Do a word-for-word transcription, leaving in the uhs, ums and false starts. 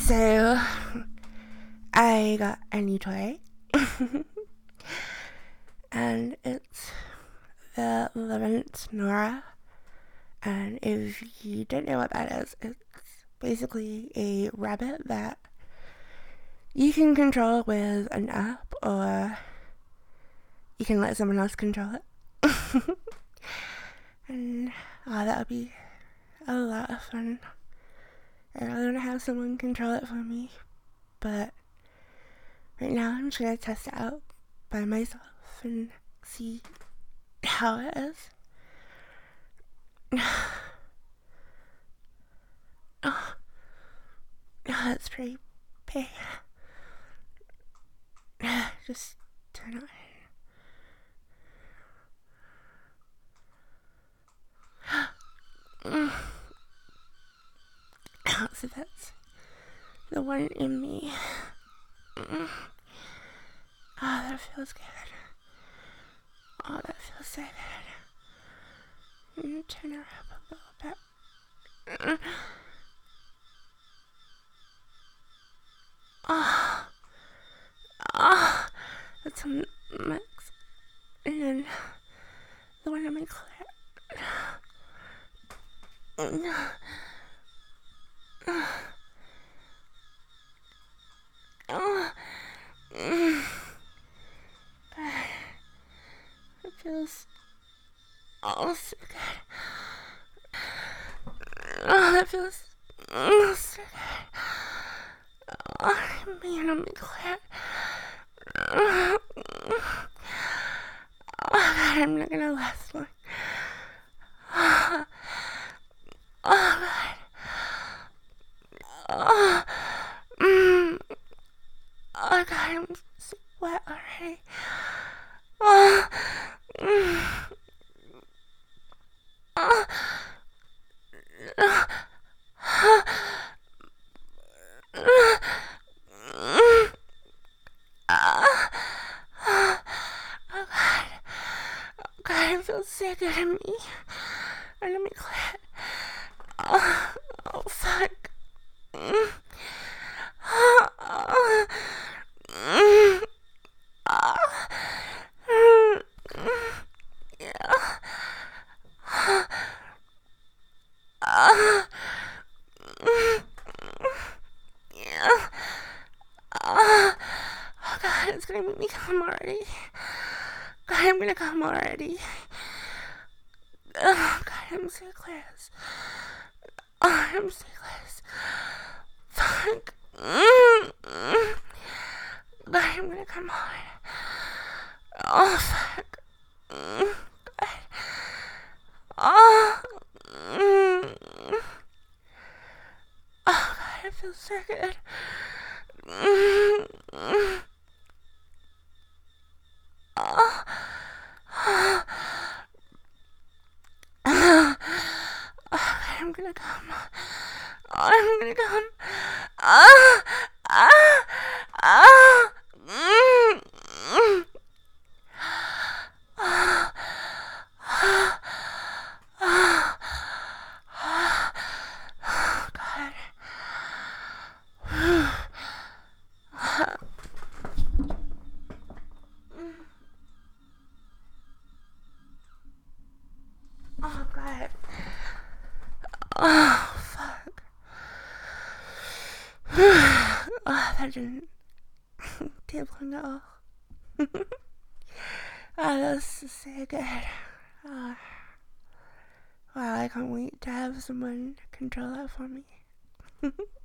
So, I got a new toy. And it's the Levant Nora. And if you don't know what that is, it's basically a rabbit that you can control with an app, or you can let someone else control it. And oh, that would be a lot of fun. I really want to have someone control it for me, but right now I'm just gonna test it out by myself and see how it is. Oh, that's pretty big. Just turn it on. So that's the one in me. Oh, that feels good. Oh, that feels so good. Turn her up a little bit. Oh, oh, that's a mix. And then the one in my clit. Oh, it feels oh so good. Oh, that feels oh, so good. Oh, man, I'm glad. Oh, God, I'm not gonna last long. Oh, God. Oh, mm, oh, God, I'm so wet already. Oh, mm, oh, oh, oh, God. Oh, God, it feels so good in me. And let me quit. Oh, oh, fuck. Mm. Oh, oh, mm. Oh, mm, yeah. Oh, mm, yeah. Oh, oh, God, it's gonna make me come already. God, I'm gonna come already. Oh, God, I'm so close. Oh, I'm so close. Fuck. Mm, mm. God, I'm gonna come hard. Oh, fuck. Mm, God. Oh, mm. Oh, God, it feels so good. Mm, mm. Oh, oh, oh, God, I'm gonna come. Oh, I'm gonna come. Ah, ah, ah. Mm, mm. Ah, ah, ah, ah. Oh, God. Oh, God. Oh, fuck. Oh, that didn't take long at all. Oh, that's so good. Oh, wow, I can't wait to have someone control that for me.